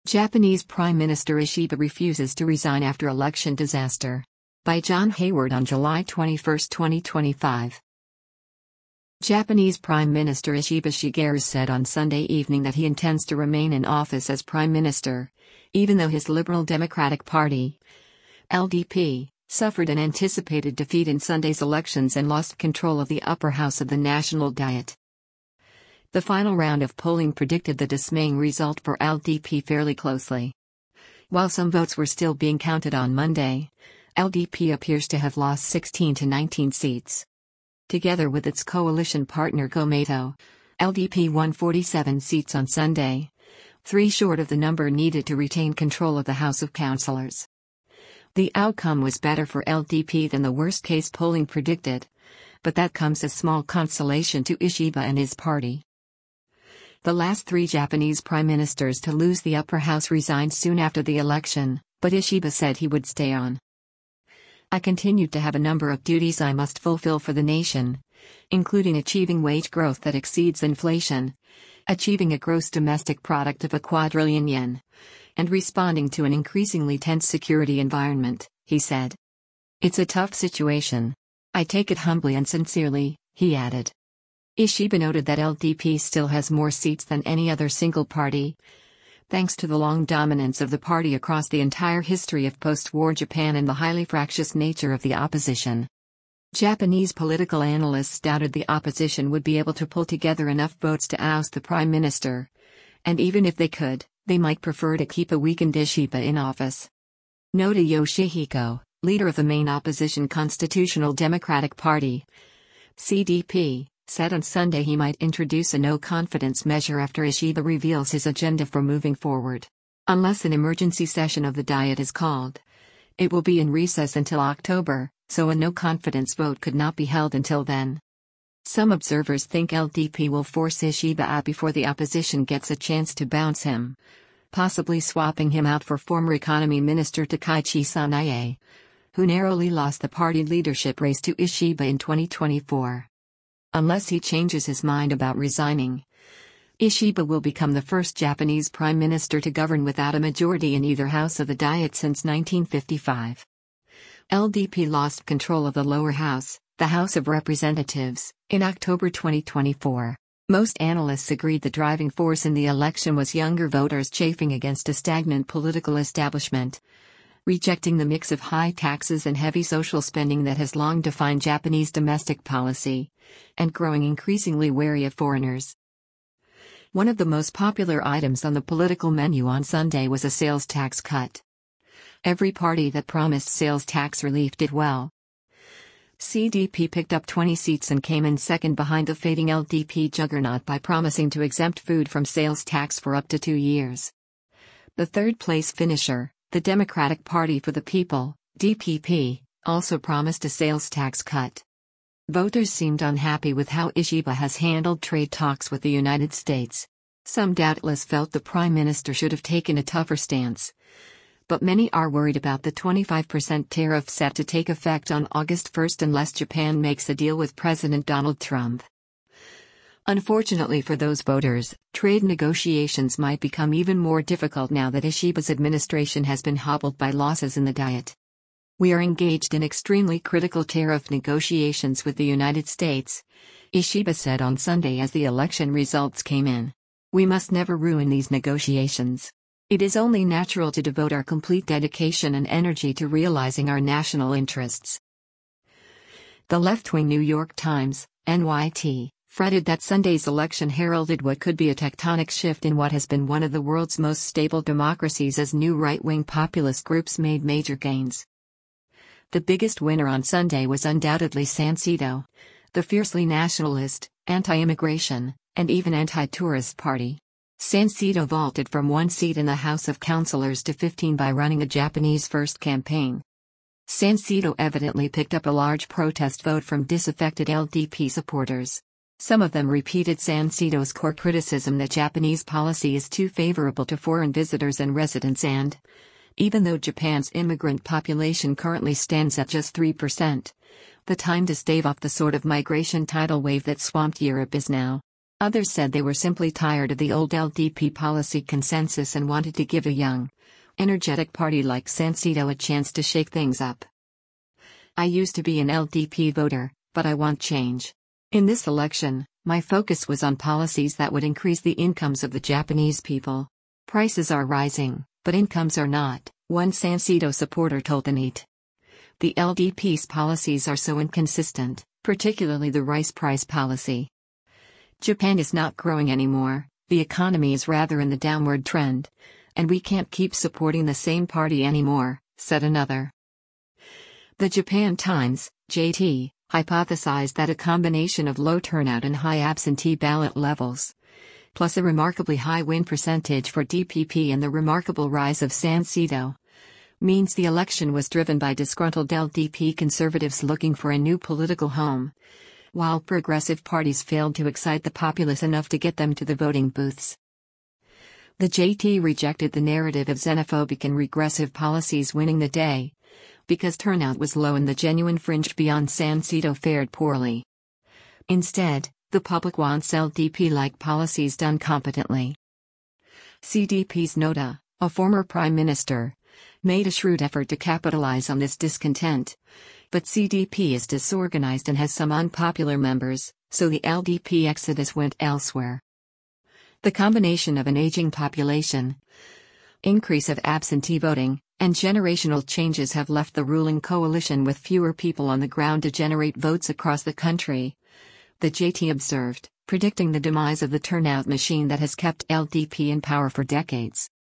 Japanese Prime Minister Ishiba refuses to resign after election disaster. By John Hayward on July 21, 2025. Japanese Prime Minister Ishiba Shigeru said on Sunday evening that he intends to remain in office as Prime Minister, even though his Liberal Democratic Party, LDP, suffered an anticipated defeat in Sunday's elections and lost control of the upper house of the National Diet. The final round of polling predicted the dismaying result for LDP fairly closely. While some votes were still being counted on Monday, LDP appears to have lost 16 to 19 seats. Together with its coalition partner Komeito, LDP won 47 seats on Sunday, 3 short of the number needed to retain control of the House of Councillors. The outcome was better for LDP than the worst-case polling predicted, but that comes as small consolation to Ishiba and his party. The last 3 Japanese prime ministers to lose the upper house resigned soon after the election, but Ishiba said he would stay on. I continued to have a number of duties I must fulfill for the nation, including achieving wage growth that exceeds inflation, achieving a gross domestic product of 1 quadrillion yen, and responding to an increasingly tense security environment, he said. It's a tough situation. I take it humbly and sincerely, he added. Ishiba noted that LDP still has more seats than any other single party, thanks to the long dominance of the party across the entire history of post-war Japan and the highly fractious nature of the opposition. Japanese political analysts doubted the opposition would be able to pull together enough votes to oust the prime minister, and even if they could, they might prefer to keep a weakened Ishiba in office. Noda Yoshihiko, leader of the main opposition Constitutional Democratic Party, CDP, said on Sunday he might introduce a no-confidence measure after Ishiba reveals his agenda for moving forward. Unless an emergency session of the Diet is called, it will be in recess until October, so a no-confidence vote could not be held until then. Some observers think LDP will force Ishiba out before the opposition gets a chance to bounce him, possibly swapping him out for former Economy Minister Takaichi Sanae, who narrowly lost the party leadership race to Ishiba in 2024. Unless he changes his mind about resigning, Ishiba will become the first Japanese prime minister to govern without a majority in either house of the Diet since 1955. LDP lost control of the lower house, the House of Representatives, in October 2024. Most analysts agreed the driving force in the election was younger voters chafing against a stagnant political establishment, rejecting the mix of high taxes and heavy social spending that has long defined Japanese domestic policy, and growing increasingly wary of foreigners. One of the most popular items on the political menu on Sunday was a sales tax cut. Every party that promised sales tax relief did well. CDP picked up 20 seats and came in second behind the fading LDP juggernaut by promising to exempt food from sales tax for up to 2 years. The third-place finisher, the Democratic Party for the People, DPP, also promised a sales tax cut. Voters seemed unhappy with how Ishiba has handled trade talks with the United States. Some doubtless felt the Prime Minister should have taken a tougher stance. But many are worried about the 25% tariff set to take effect on August 1 unless Japan makes a deal with President Donald Trump. Unfortunately for those voters, trade negotiations might become even more difficult now that Ishiba's administration has been hobbled by losses in the Diet. We are engaged in extremely critical tariff negotiations with the United States, Ishiba said on Sunday as the election results came in. We must never ruin these negotiations. It is only natural to devote our complete dedication and energy to realizing our national interests. The left-wing New York Times, NYT, fretted that Sunday's election heralded what could be a tectonic shift in what has been one of the world's most stable democracies as new right-wing populist groups made major gains. The biggest winner on Sunday was undoubtedly Sansito, the fiercely nationalist, anti-immigration, and even anti-tourist party. Sansito vaulted from 1 seat in the House of Councillors to 15 by running a Japanese First campaign. Sansito evidently picked up a large protest vote from disaffected LDP supporters. Some of them repeated Sansito's core criticism that Japanese policy is too favorable to foreign visitors and residents and, even though Japan's immigrant population currently stands at just 3%, the time to stave off the sort of migration tidal wave that swamped Europe is now. Others said they were simply tired of the old LDP policy consensus and wanted to give a young, energetic party like Sancido a chance to shake things up. I used to be an LDP voter, but I want change. In this election, my focus was on policies that would increase the incomes of the Japanese people. Prices are rising, but incomes are not, one Sancido supporter told the NET. The LDP's policies are so inconsistent, particularly the rice price policy. Japan is not growing anymore, the economy is rather in the downward trend. And we can't keep supporting the same party anymore, said another. The Japan Times, JT, hypothesized that a combination of low turnout and high absentee ballot levels, plus a remarkably high win percentage for DPP and the remarkable rise of Sancido, means the election was driven by disgruntled LDP conservatives looking for a new political home, while progressive parties failed to excite the populace enough to get them to the voting booths. The JT rejected the narrative of xenophobic and regressive policies winning the day, because turnout was low and the genuine fringe beyond Sancido fared poorly. Instead, the public wants LDP-like policies done competently. CDP's Noda, a former prime minister, made a shrewd effort to capitalize on this discontent, but CDP is disorganized and has some unpopular members, so the LDP exodus went elsewhere. The combination of an aging population, increase of absentee voting, and generational changes have left the ruling coalition with fewer people on the ground to generate votes across the country, the JT observed, predicting the demise of the turnout machine that has kept LDP in power for decades.